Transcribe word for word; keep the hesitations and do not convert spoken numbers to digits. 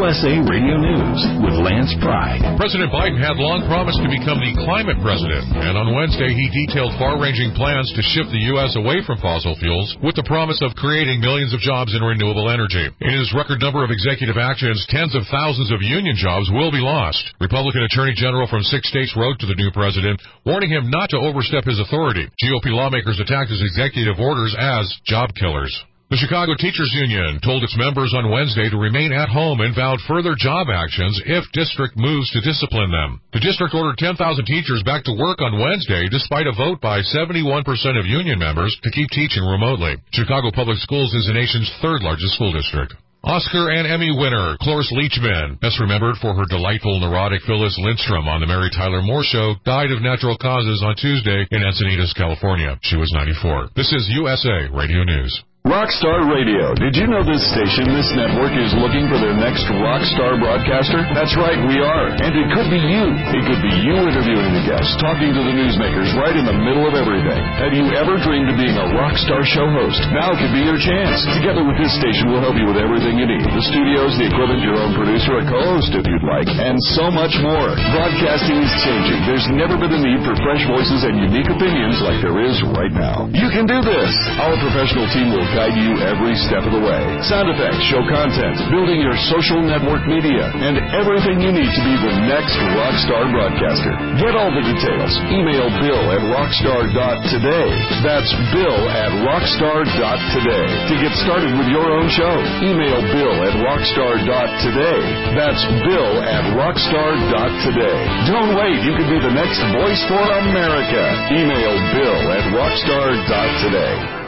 U S A Radio News with Lance Pride. President Biden had long promised to become the climate president, and on Wednesday he detailed far-ranging plans to shift the U S away from fossil fuels with the promise of creating millions of jobs in renewable energy. In his record number of executive actions, tens of thousands of union jobs will be lost. Republican Attorney General from six states wrote to the new president, warning him not to overstep his authority. G O P lawmakers attacked his executive orders as job killers. The Chicago Teachers Union told its members on Wednesday to remain at home and vowed further job actions if district moves to discipline them. The district ordered ten thousand teachers back to work on Wednesday despite a vote by seventy-one percent of union members to keep teaching remotely. Chicago Public Schools is the nation's third largest school district. Oscar and Emmy winner Cloris Leachman, best remembered for her delightful neurotic Phyllis Lindstrom on the Mary Tyler Moore Show, died of natural causes on Tuesday in Encinitas, California. She was ninety-four. This is U S A Radio News. Rockstar Radio. Did you know this station, this network, is looking for their next rockstar broadcaster? That's right, we are. And it could be you. It could be you interviewing the guests, talking to the newsmakers right in the middle of everything. Have you ever dreamed of being a rockstar show host? Now could be your chance. Together with this station, we'll help you with everything you need. The studios, the equipment, your own producer, a co-host if you'd like, and so much more. Broadcasting is changing. There's never been a need for fresh voices and unique opinions like there is right now. You can do this. Our professional team will guide you every step of the way. Sound effects, show content, building your social network media, and everything you need to be the next rockstar broadcaster. Get all the details. Email Bill at rockstar dot today. That's Bill at rockstar dot today. To get started with your own show, email Bill at rockstar dot today. That's Bill at rockstar dot today. Don't wait. You could be the next voice for America. Email Bill at rockstar dot today.